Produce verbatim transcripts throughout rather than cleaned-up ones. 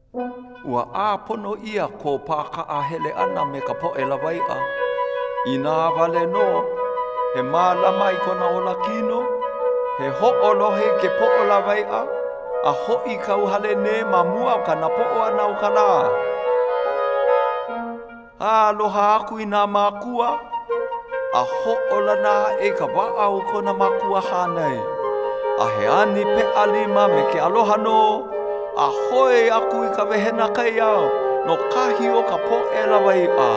Ua a pono ia ko paka a hele ana me ka po e lawai a. I nā wale no, he mālama i kona o la kino, he ho o lohe ke po o lawai a, a ho i kau hale ne ma mua o ka na po o ana o ka la. A aloha aku i nā mākua, a ho o lana e ka waa o kona mākua hānei. A he ani pe alima me ke aloha no, a hoe aku i ka wehena kai au, no kahi o ka po e lawai a.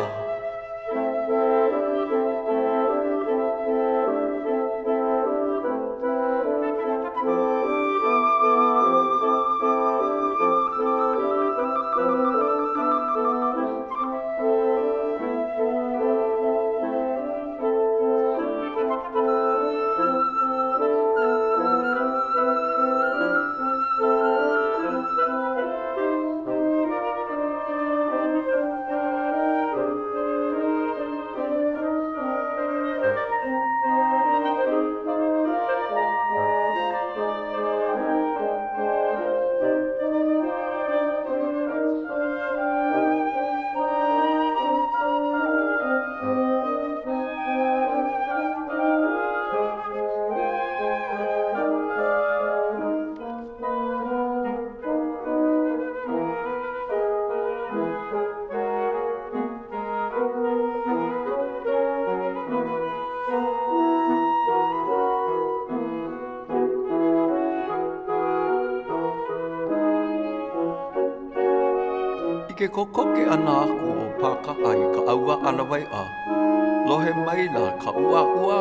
I ke kokoke ana aku o pākaa i ka aua alawai a. Lohe maila ka ua ua.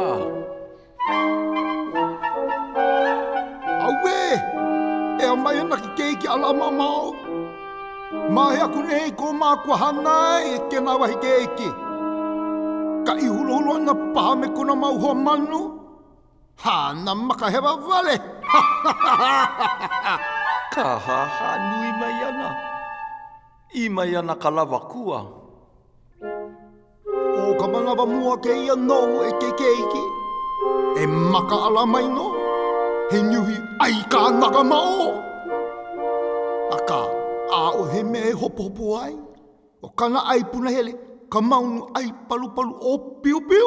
Aue! E a mai ana ki keiki ala mamau. Mahe aku nei ko mākua hanai e ke nā wahi keiki. Ka i hulu hulu ana paha me kona mau hoa manu. Hana makahewa vale. Ka haha nui mai ana. I mai ana ka lawa kua. O ka manawa mua ke ia nou e ke keiki. E maka ala mai no. He nyuhi ai ka naga mao. Aka, a o he me e hopo hopo ai. O kana ai puna hele, ka maunu ai palu palu o piu piu.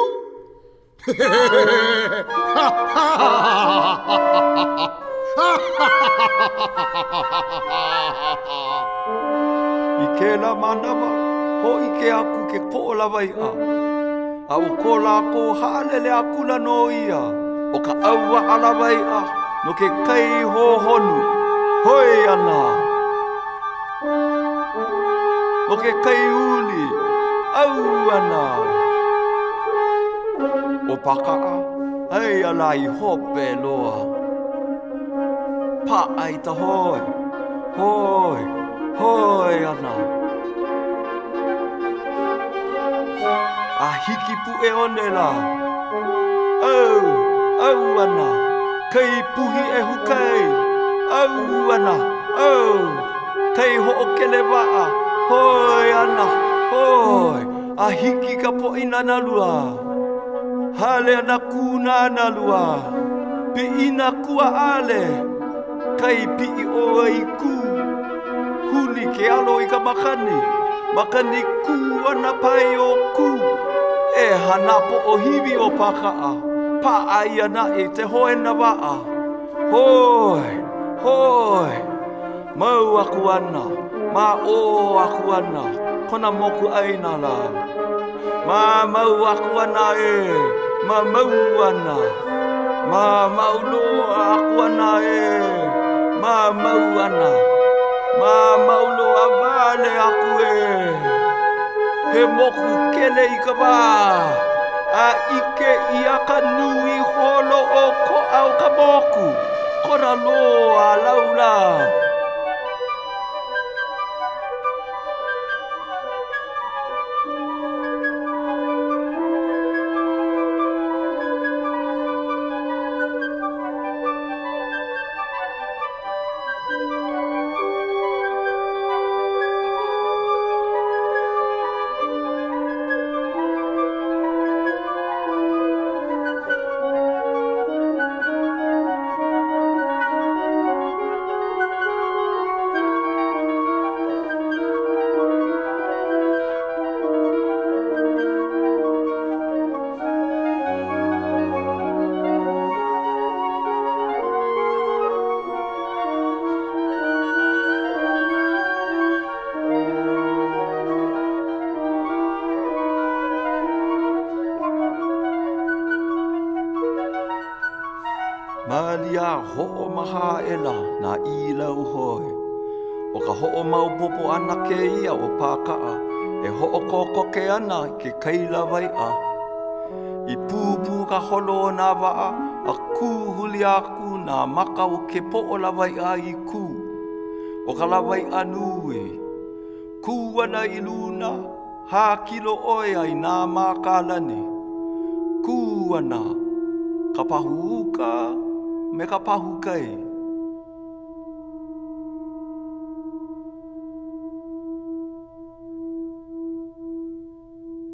I ke la manawa, ho i ke aku ke po o lawai a. A o ko la ko haalele akula no ia. O ka aua alawai a, no ke kai ho honu. Hoi ana. No ke kai uli. Au ana. O pakaa, ai ala i hope loa. Pa ai ta hoi. Hoi. Hoi ana. A hiki pu e one la. Au, au ana. Kai puhi e hukai. Au ana, au. Kai ho o kele waa. Hoi ana, hoi. A hiki ka po ina na lua. Hale ana kuna na lua. Pi ina kua ale. Kai pi i o i ku. Huli ke alo i ka makani. Makani ku ana pai o ku. E hanapo o hiwi o pakaa. Pa ai ana e te hoe na waa. Hoi, hoi. Mau aku ana. Ma o aku ana. Kona moku aina la. Ma mau aku ana e. Ma mau ana. Ma mau no aku ana e. Ma mau ana. Ma maulo a vale aku e. He moku kele i ka wā. A ike i aka nui holo o ko au ka moku. Kona loa laula. ho o maha ela na I lau hoe. O ka ho o mau popo ana ke ia o pākaa. E ho o koko ke ana ke kaila vai a. I pūpū ka holo o nā waa. A kū huli aku nā maka o ke po o lawai a I kū. O ka lawai anu e. Kū ana I luna. Hā kilo oe ai nā mākalane. Kū ana. Ka pahu uka me ka pahu kai.